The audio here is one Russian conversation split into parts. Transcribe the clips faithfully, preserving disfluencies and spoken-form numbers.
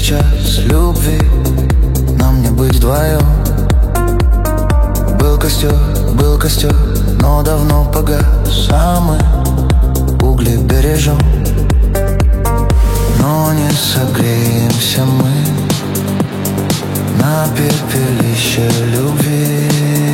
сейчас любви нам не быть вдвоем. Был костер, был костер, но давно погас, а мы угли бережем. Но не согреемся мы на пепелище любви.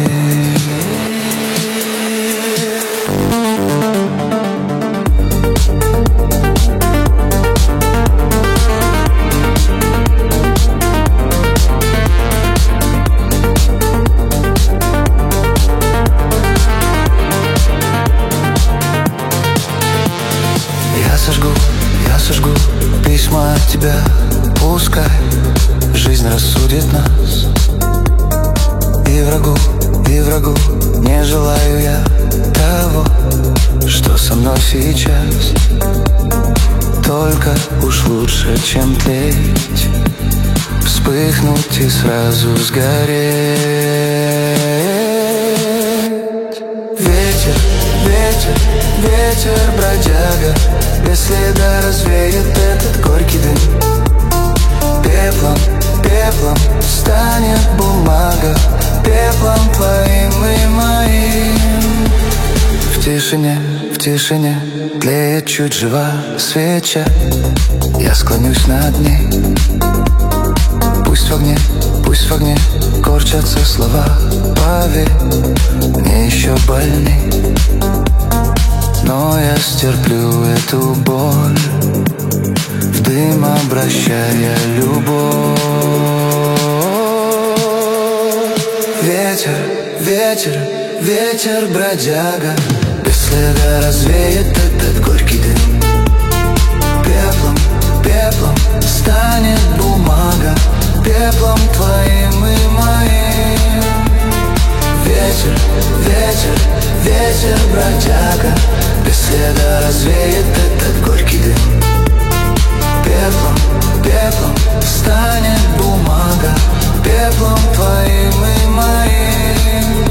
Я сожгу, я сожгу письма от тебя. Пускай жизнь рассудит нас. И врагу, и врагу не желаю я того, что со мной сейчас. Только уж лучше, чем тлеть, вспыхнуть и сразу сгореть. Ветер, ветер, ветер, бродяга, без следа развеет этот горький дым. Пеплом, пеплом станет бумага, пеплом твоим и моим. В тишине, в тишине тлеет чуть жива свеча. Я склонюсь над ней. Пусть в огне, пусть в огне корчатся слова. Поверь, мне еще больней, но я стерплю эту боль, в дым обращая любовь. Ветер, ветер, ветер, бродяга, без следа развеет этот горький дым. Пеплом, пеплом станет бумага, пеплом твоим и моим. Ветер, ветер, ветер, бродяга, без следа развеет этот горький дым. Пеплом, пеплом станет бумага, пеплом твоим и моим.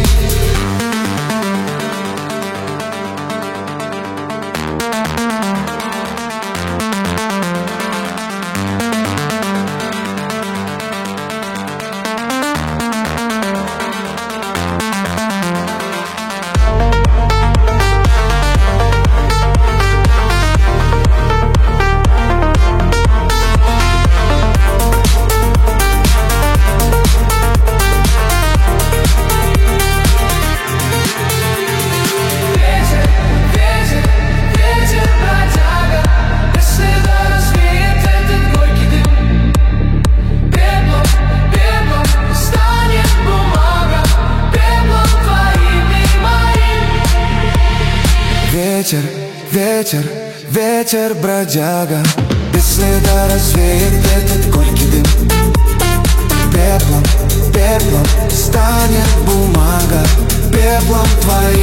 Ветер, ветер, ветер, бродяга, без следа развеет этот горький дым. Пеплом, пеплом станет бумага, пеплом твоим